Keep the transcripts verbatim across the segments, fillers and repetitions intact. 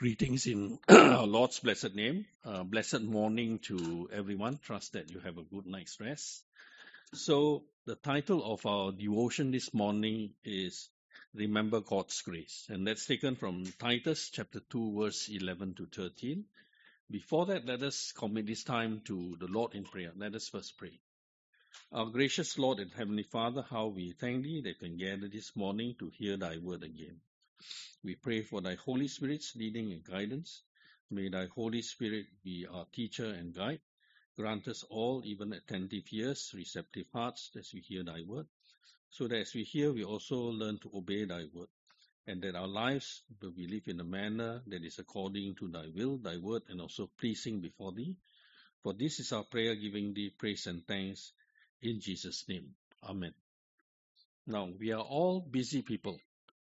Greetings in our Lord's blessed name. Uh, blessed morning to everyone. Trust that you have a good night's rest. So, the title of our devotion this morning is Remember God's Grace. And that's taken from Titus chapter two, verse eleven to thirteen. Before that, let us commit this time to the Lord in prayer. Let us first pray. Our gracious Lord and Heavenly Father, how we thank Thee that we can gather this morning to hear Thy word again. We pray for Thy Holy Spirit's leading and guidance. May Thy Holy Spirit be our teacher and guide. Grant us all, even attentive ears, receptive hearts, as we hear Thy word, so that as we hear, we also learn to obey Thy word, and that our lives will be lived in a manner that is according to Thy will, Thy word, and also pleasing before Thee. For this is our prayer, giving Thee praise and thanks in Jesus' name. Amen. Now, we are all busy people.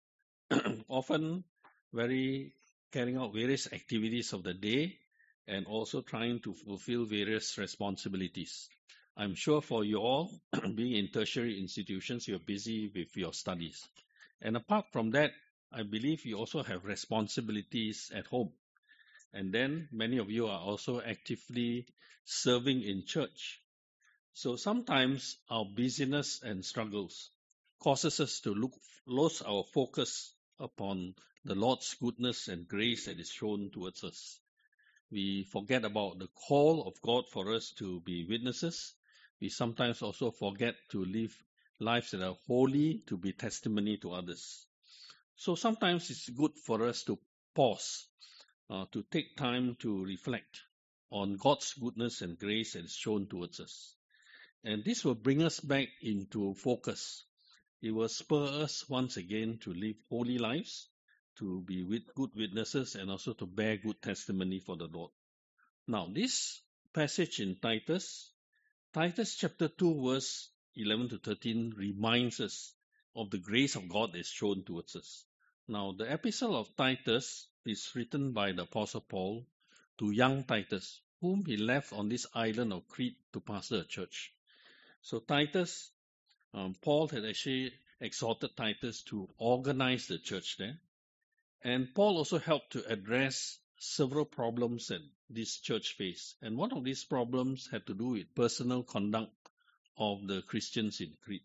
Often very carrying out various activities of the day and also trying to fulfill various responsibilities. I'm sure for you all, being in tertiary institutions, you're busy with your studies. And apart from that, I believe you also have responsibilities at home. And then many of you are also actively serving in church. So sometimes our busyness and struggles causes us to look, lose our focus upon the Lord's goodness and grace that is shown towards us. We forget about the call of God for us to be witnesses. We sometimes also forget to live lives that are holy, to be testimony to others. So sometimes it's good for us to pause, uh, to take time to reflect on God's goodness and grace that is shown towards us. And this will bring us back into focus. It will spur us once again to live holy lives, to be with good witnesses, and also to bear good testimony for the Lord. Now, this passage in Titus, Titus chapter two, verse eleven to thirteen, reminds us of the grace of God that is shown towards us. Now, the epistle of Titus is written by the Apostle Paul to young Titus, whom he left on this island of Crete to pastor a church. So Titus, um, Paul had actually exhorted Titus to organize the church there. And Paul also helped to address several problems that this church faced. And one of these problems had to do with personal conduct of the Christians in Crete.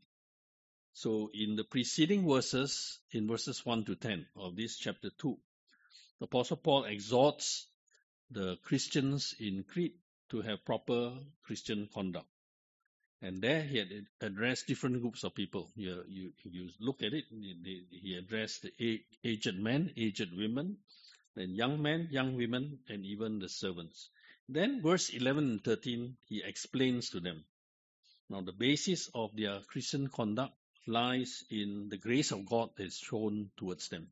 So in the preceding verses, in verses one to ten of this chapter two, the Apostle Paul exhorts the Christians in Crete to have proper Christian conduct. And there he had addressed different groups of people. You, you, if you look at it, he addressed the aged men, aged women, then young men, young women, and even the servants. Then verse eleven and thirteen, he explains to them. Now the basis of their Christian conduct lies in the grace of God that is shown towards them.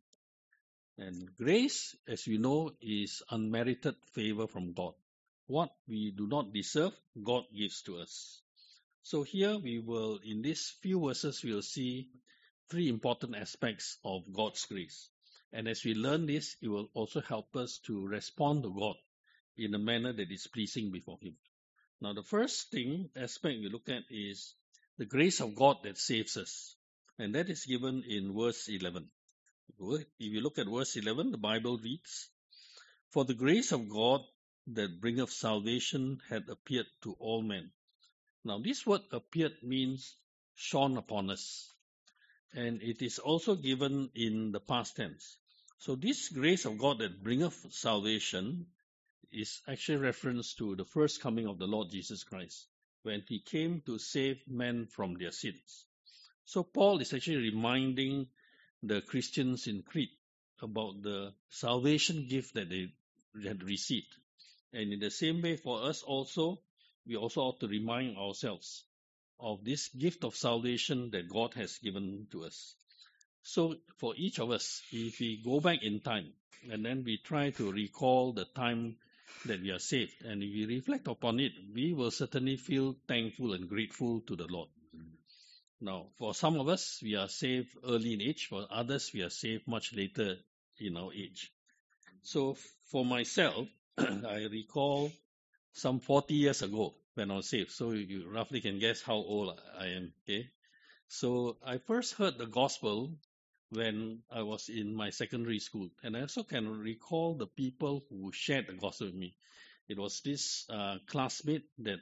And grace, as you know, is unmerited favor from God. What we do not deserve, God gives to us. So here we will, in these few verses, we will see three important aspects of God's grace. And as we learn this, it will also help us to respond to God in a manner that is pleasing before Him. Now, the first thing, aspect we look at is the grace of God that saves us. And that is given in verse eleven. If you look at verse eleven, the Bible reads, "For the grace of God that bringeth salvation hath appeared to all men." Now, this word appeared means shone upon us. And it is also given in the past tense. So this grace of God that bringeth salvation is actually reference to the first coming of the Lord Jesus Christ, when He came to save men from their sins. So Paul is actually reminding the Christians in Crete about the salvation gift that they had received. And in the same way for us also, we also ought to remind ourselves of this gift of salvation that God has given to us. So for each of us, if we go back in time and then we try to recall the time that we are saved, and if we reflect upon it, we will certainly feel thankful and grateful to the Lord. Now, for some of us, we are saved early in age. For others, we are saved much later in our age. So for myself, I recall some forty years ago when I was saved. So you roughly can guess how old I am. Okay. So I first heard the gospel when I was in my secondary school. And I also can recall the people who shared the gospel with me. It was this uh, classmate that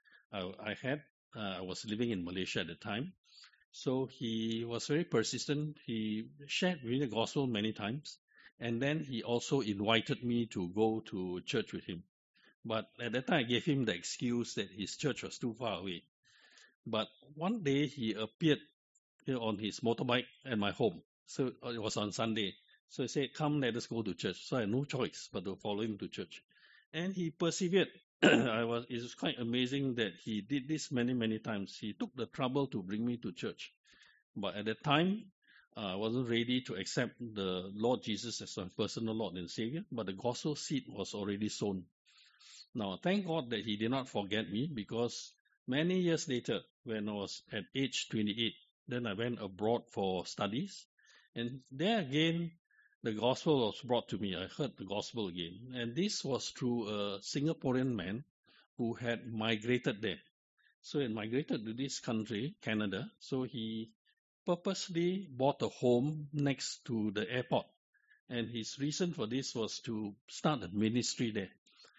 I, I had. Uh, I was living in Malaysia at the time. So he was very persistent. He shared with me the gospel many times. And then he also invited me to go to church with him. But at that time, I gave him the excuse that his church was too far away. But one day he appeared, you know, on his motorbike at my home. So it was on Sunday. So he said, "Come, let us go to church." So I had no choice but to follow him to church. And he persevered. I was, it was quite amazing that he did this many, many times. He took the trouble to bring me to church. But at that time, uh, I wasn't ready to accept the Lord Jesus as my personal Lord and Savior, but the gospel seed was already sown. Now, thank God that he did not forget me, because many years later, when I was at age twenty-eight, then I went abroad for studies. And there again, the gospel was brought to me. I heard the gospel again. And this was through a Singaporean man who had migrated there. So he migrated to this country, Canada. So he purposely bought a home next to the airport. And his reason for this was to start a ministry there.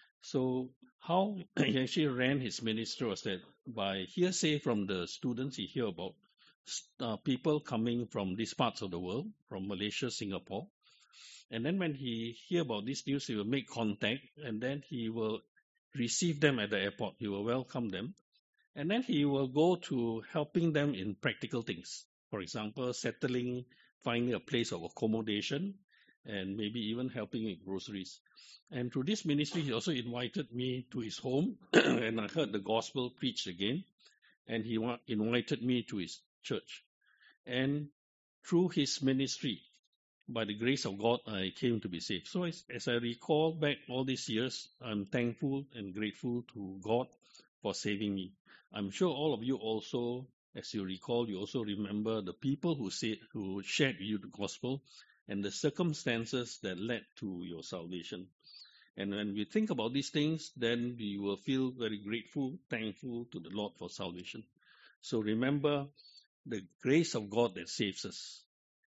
So how he actually ran his ministry was that by hearsay from the students he hear about uh, people coming from these parts of the world, from Malaysia, Singapore. And then when he hear about this news, he will make contact, and then he will receive them at the airport. He will welcome them. And then he will go to helping them in practical things. For example, settling, finding a place of accommodation, and maybe even helping with groceries. And through this ministry, he also invited me to his home, and I heard the gospel preached again. And he wa- invited me to his church. And through his ministry, by the grace of God, I came to be saved. So as, as I recall back all these years, I'm thankful and grateful to God for saving me. I'm sure all of you also, as you recall, you also remember the people who said, who shared with you the gospel and the circumstances that led to your salvation. And when we think about these things, then we will feel very grateful, thankful to the Lord for salvation. So remember the grace of God that saves us.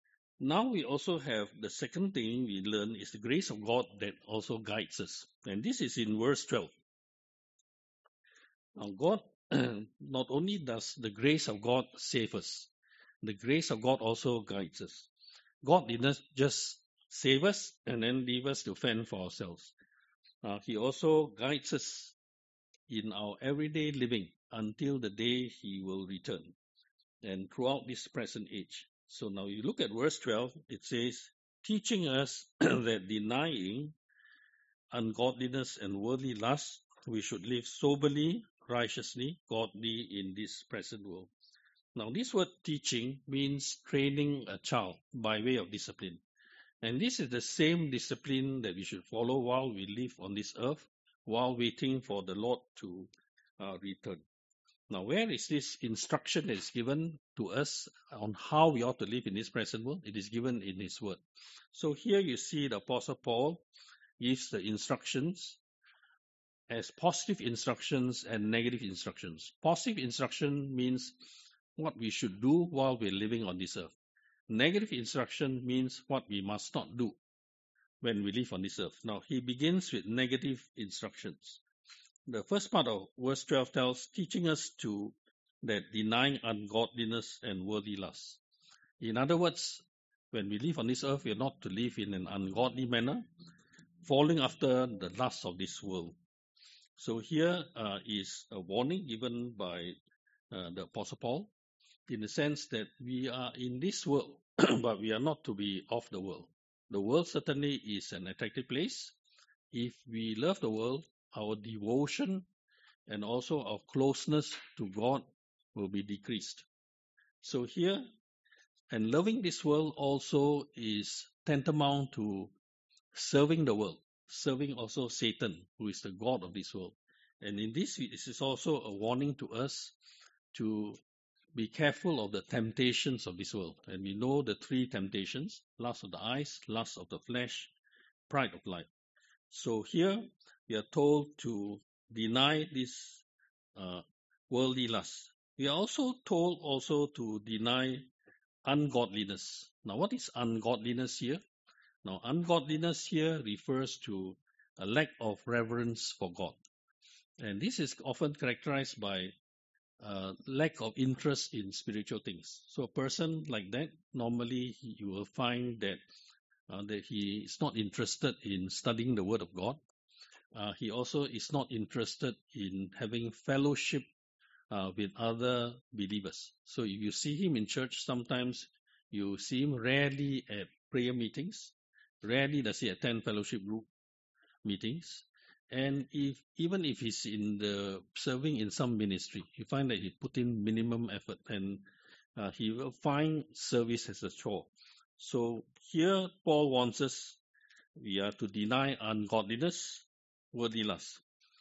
Now we also have the second thing we learn is the grace of God that also guides us. And this is in verse twelve. Now God, not only does the grace of God save us, the grace of God also guides us. God did not just save us and then leave us to fend for ourselves. Uh, he also guides us in our everyday living until the day he will return and throughout this present age. So now you look at verse twelve, it says, teaching us that denying ungodliness and worldly lust, we should live soberly, righteously, godly in this present world. Now this word teaching means training a child by way of discipline. And this is the same discipline that we should follow while we live on this earth, while waiting for the Lord to uh, return. Now, where is this instruction that is given to us on how we ought to live in this present world? It is given in His Word. So here you see the Apostle Paul gives the instructions as positive instructions and negative instructions. Positive instruction means what we should do while we're living on this earth. Negative instruction means what we must not do when we live on this earth. Now, he begins with negative instructions. The first part of verse twelve tells, teaching us to that denying ungodliness and worldly lust. In other words, when we live on this earth, we are not to live in an ungodly manner, following after the lusts of this world. So here uh, is a warning given by uh, the Apostle Paul, in the sense that we are in this world, but we are not to be of the world. The world certainly is an attractive place. If we love the world, our devotion and also our closeness to God will be decreased. So here, and loving this world also is tantamount to serving the world, serving also Satan, who is the God of this world. And in this, this is also a warning to us to be careful of the temptations of this world. And we know the three temptations: lust of the eyes, lust of the flesh, pride of life. So here we are told to deny this uh, worldly lust. We are also told also to deny ungodliness. Now, what is ungodliness here? Now, ungodliness here refers to a lack of reverence for God. And this is often characterized by uh, lack of interest in spiritual things. So a person like that, normally he, you will find that, uh, that he is not interested in studying the Word of God. Uh, he also is not interested in having fellowship uh, with other believers. So if you see him in church, sometimes you see him rarely at prayer meetings. Rarely does he attend fellowship group meetings. And if even if he's in the serving in some ministry, you find that he put in minimum effort, and uh, he will find service as a chore. So here Paul wants us, we are to deny ungodliness, worldly lust.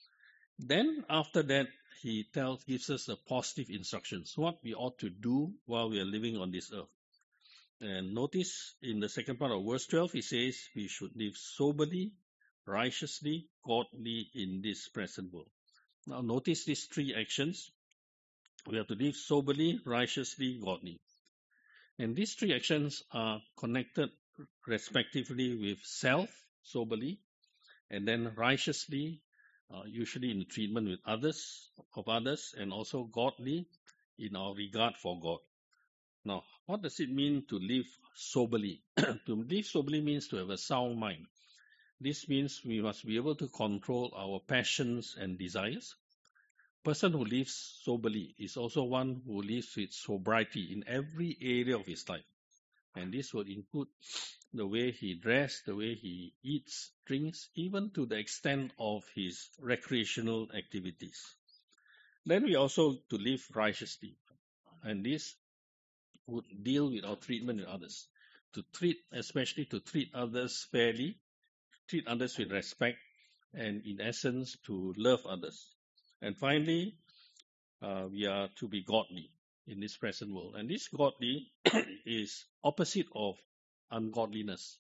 Then after that, he tells, gives us a positive instructions, what we ought to do while we are living on this earth. And notice in the second part of verse twelve, he says we should live soberly, righteously, godly in this present world. Now notice these three actions. We have to live soberly, righteously, godly. And these three actions are connected respectively with self, soberly, and then righteously, uh, usually in the treatment with others, of others, and also godly in our regard for God. Now, what does it mean to live soberly? To live soberly means to have a sound mind. This means we must be able to control our passions and desires. Person who lives soberly is also one who lives with sobriety in every area of his life. And this would include the way he dresses, the way he eats, drinks, even to the extent of his recreational activities. Then we also to live righteously. And this would deal with our treatment with others. To treat, especially to treat others fairly, treat others with respect, and in essence, to love others. And finally, uh, we are to be godly in this present world. And this godly is opposite of ungodliness.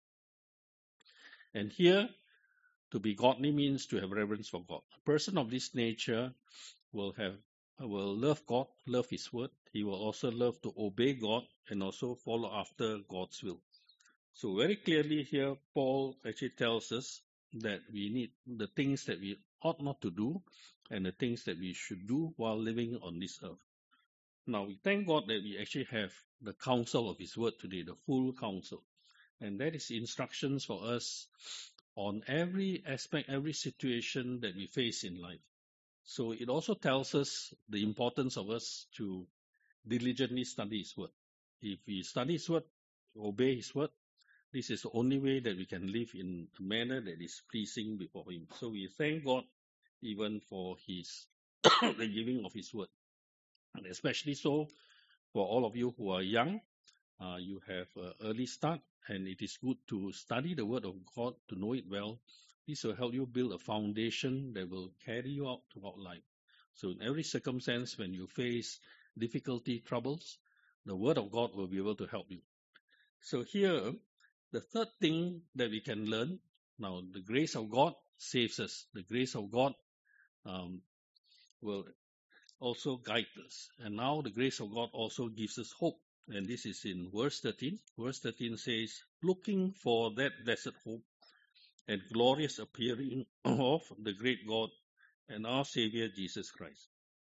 And here, to be godly means to have reverence for God. A person of this nature will have will love God, love His word. He will also love to obey God and also follow after God's will. So very clearly here, Paul actually tells us that we need the things that we ought not to do and the things that we should do while living on this earth. Now, we thank God that we actually have the counsel of His word today, the full counsel. And that is instructions for us on every aspect, every situation that we face in life. So it also tells us the importance of us to diligently study His word. If we study His word, obey His word, this is the only way that we can live in a manner that is pleasing before Him. So we thank God even for His the giving of His word. And especially so for all of you who are young, uh, you have an early start, and it is good to study the word of God, to know it well. This will help you build a foundation that will carry you out throughout life. So in every circumstance, when you face difficulty, troubles, the word of God will be able to help you. So here, the third thing that we can learn, now the grace of God saves us. The grace of God um, will also guide us. And now the grace of God also gives us hope. And this is in verse thirteen. Verse thirteen says, looking for that blessed hope and glorious appearing of the great God and our Savior Jesus Christ.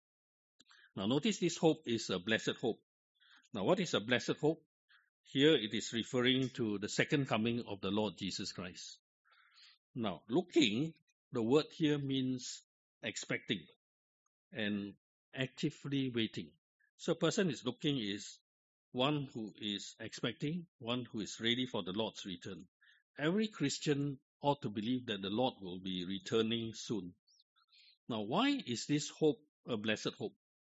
Now notice this hope is a blessed hope. Now what is a blessed hope? Here it is referring to the second coming of the Lord Jesus Christ. Now looking, the word here means expecting and actively waiting. So a person is looking is one who is expecting, one who is ready for the Lord's return. Every Christian ought to believe that the Lord will be returning soon. Now, why is this hope a blessed hope?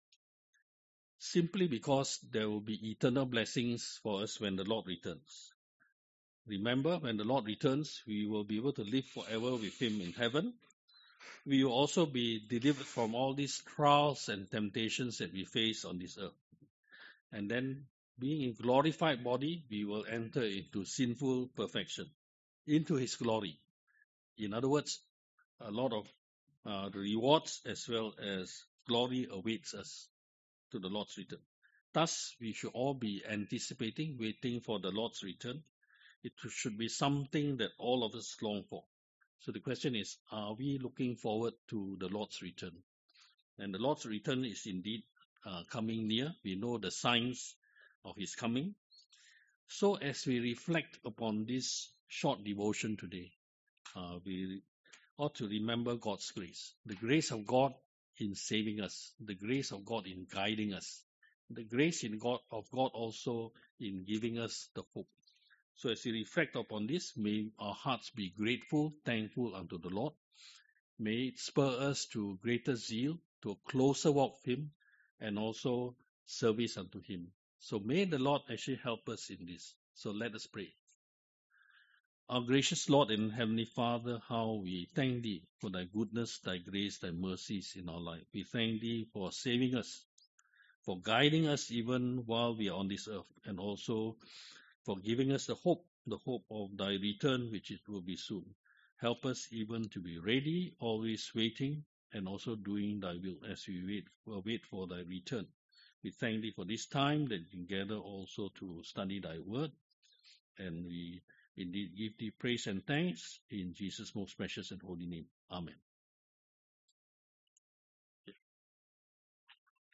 Simply because there will be eternal blessings for us when the Lord returns. Remember, when the Lord returns, we will be able to live forever with Him in heaven. We will also be delivered from all these trials and temptations that we face on this earth. And then, being in glorified body, we will enter into sinful perfection, into His glory. In other words, a lot of uh, rewards as well as glory awaits us to the Lord's return. Thus, we should all be anticipating, waiting for the Lord's return. It should be something that all of us long for. So the question is, are we looking forward to the Lord's return? And the Lord's return is indeed uh, coming near. We know the signs of his coming. So as we reflect upon this short devotion today, uh, we ought to remember God's grace, the grace of God in saving us, the grace of God in guiding us, the grace in God of God also in giving us the hope. So as we reflect upon this, may our hearts be grateful, thankful unto the Lord. May it spur us to greater zeal, to a closer walk with him, and also service unto him. So may the Lord actually help us in this. So let us pray. Our gracious Lord and Heavenly Father, how we thank Thee for Thy goodness, Thy grace, Thy mercies in our life. We thank Thee for saving us, for guiding us even while we are on this earth, and also for giving us the hope, the hope of Thy return, which it will be soon. Help us even to be ready, always waiting, and also doing Thy will as we wait, well, wait for Thy return. We thank Thee for this time that we gather also to study Thy word, and we indeed give Thee praise and thanks in Jesus' most precious and holy name. Amen.